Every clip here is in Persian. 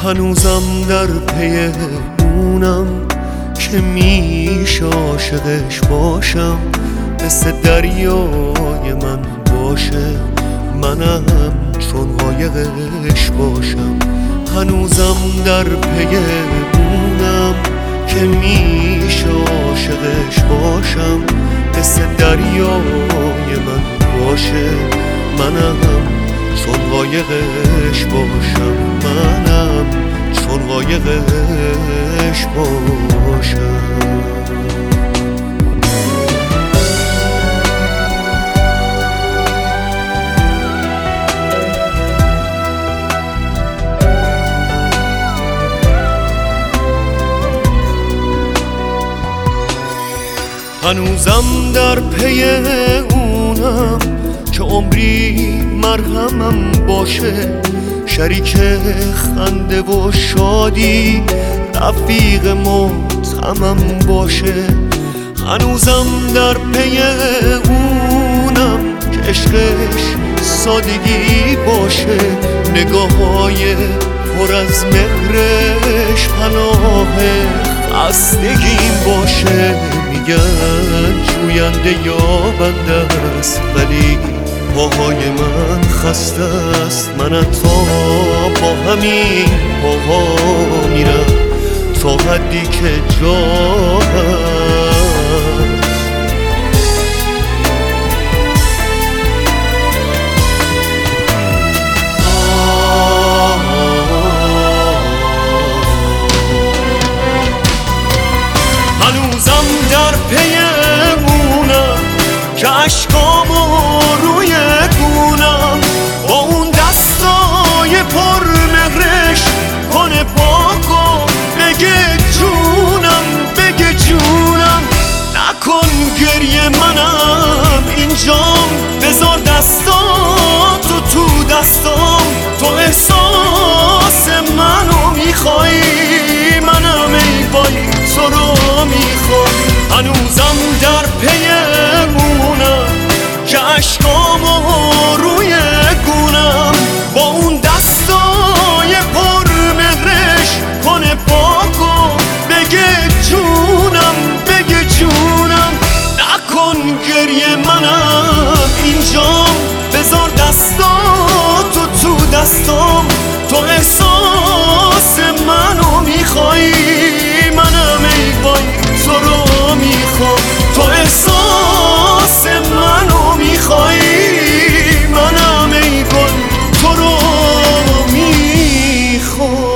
هنوزم در پی اونم که میشه عاشقش باشم، مثل دریای من باشه، منم چون قایقش باشم. هنوزم در پی اونم که میشه عاشقش باشم، مثل دریای من باشه، منم چون قایقش باشم، منم چون قایقش باشم. هنوزم در پی اونم که عمری مرهمم باشه، شریک خنده و شادی، رفیق متهمم باشه. هنوزم در پی اونم که عشقش سادگی باشه، نگاه‌های پر از مهرش پناه خستگیم باشه. میگن جوینده یا بنده است، ولی پاهای من خسته است. من تا با همین پاها میرم تا حدی که جا هست. هنوزم در پی اونم که عشقامو روی گونم، با اون دستای پر مهرش کنه پاکو، بگه جونم، بگه جونم. نکن گریه منم اینجام، بذار دستاتو تو دستام. تو احساس منو میخوای، منم ای وای تو رو میخوام. هنوزم در پی اونم که عشقامو روی گونم، با اون دستای پر مهرش کنه پاکو، بگه جونم، بگه جونم. نکن گریه منم اینجام، بذار دستاتو تو دستام. تو احساس منو میخوای، منم ای وای تو رو میخوام. تو احساس منو میخوای، منم ای وای تو رو میخوام.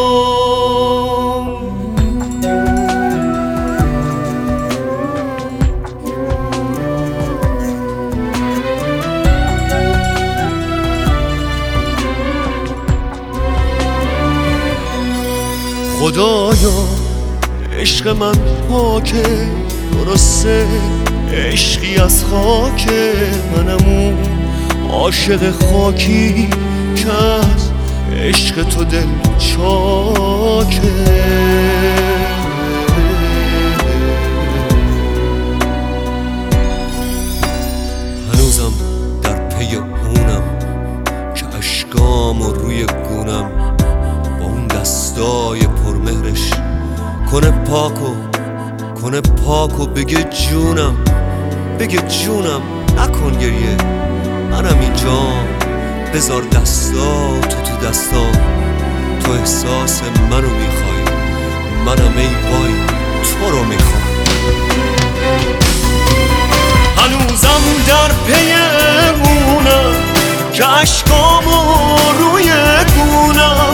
خدایا عشق من پاکه، درسته عشقی از خاکه، منم اون عاشق خاکی که از عشق تو دل چاکه. هنوزم در پی اونم که اشکامو روی گونم، با اون دستای پرمهرش کنه پاکو، کنه پاکو، بگه جونم، بگه جونم. نکن گریه منم اینجام، بذار دستاتو تو دستام. تو احساس منو میخوای، منم ای وای تو رو میخوام. هنوزم در پی اونم که عشقامو روی گونم،